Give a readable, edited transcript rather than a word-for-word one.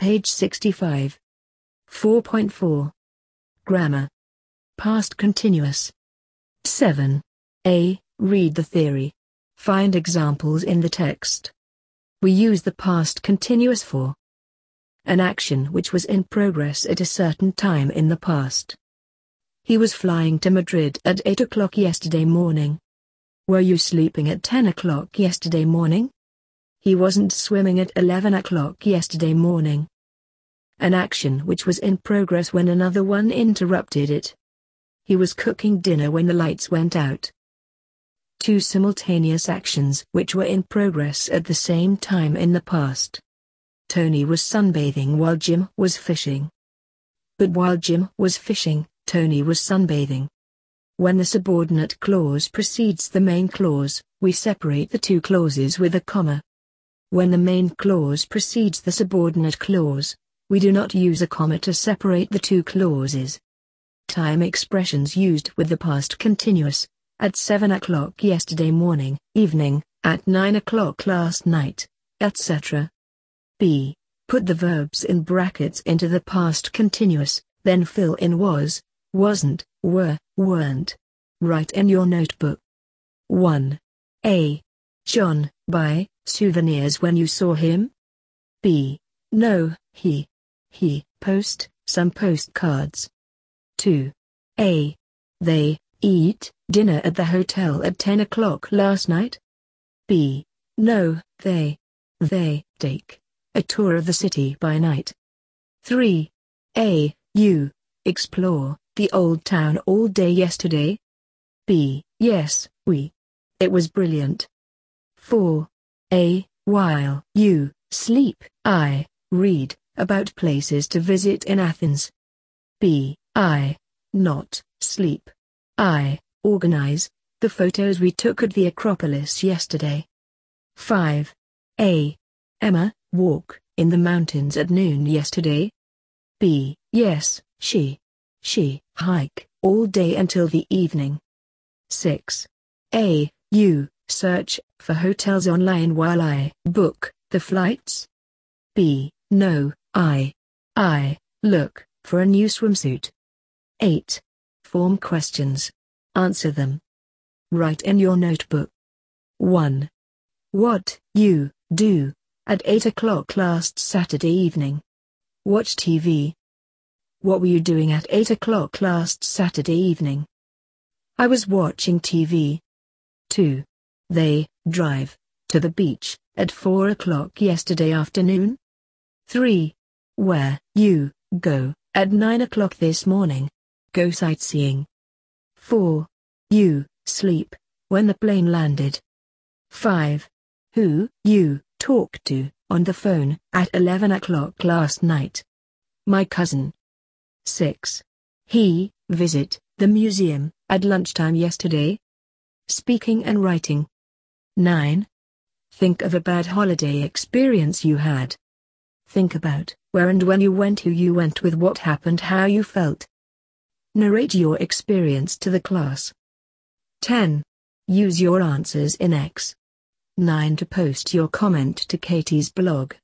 Page 65. 4.4. Grammar. Past continuous. 7. A. Read the theory. Find examples in the text. We use the past continuous for an action which was in progress at a certain time in the past. He was flying to Madrid at 8 o'clock yesterday morning. Were you sleeping at 10 o'clock yesterday morning? He wasn't swimming at 11 o'clock yesterday morning. An action which was in progress when another one interrupted it. He was cooking dinner when the lights went out. Two simultaneous actions which were in progress at the same time in the past. Tony was sunbathing while Jim was fishing. But while Jim was fishing, Tony was sunbathing. When the subordinate clause precedes the main clause, we separate the two clauses with a comma. When the main clause precedes the subordinate clause, we do not use a comma to separate the two clauses. Time expressions used with the past continuous: at 7 o'clock yesterday morning, evening, at 9 o'clock last night, etc. B. Put the verbs in brackets into the past continuous, then fill in was, wasn't, were, weren't. Write in your notebook. 1. A. John, buy souvenirs when you saw him? B. No, he post some postcards. 2. A. They eat dinner at the hotel at 10 o'clock last night? B. No, they take a tour of the city by night. 3. A. You explore the old town all day yesterday? B. Yes, we. It was brilliant. 4. A. While you sleep, I read about places to visit in Athens. B. I not sleep. I organize the photos we took at the Acropolis yesterday. 5. A. Emma walk in the mountains at noon yesterday? B. Yes, she hike all day until the evening. 6. A. You search for hotels online while I book the flights? B. No, I look for a new swimsuit. 8. Form questions. Answer them. Write in your notebook. 1. What you do at 8 o'clock last Saturday evening? Watch TV. What were you doing at 8 o'clock last Saturday evening? I was watching TV. 2. They drive to the beach at 4 o'clock yesterday afternoon? 3. Where you go at 9 o'clock this morning? Go sightseeing. 4. You sleep when the plane landed. 5. Who you talk to on the phone at 11 o'clock last night? My cousin. 6. He visit the museum at lunchtime yesterday? Speaking and writing. 9. Think of a bad holiday experience you had. Think about where and when you went, who you went with, what happened, how you felt. Narrate your experience to the class. 10. Use your answers in X. 9. To post your comment to Katie's blog.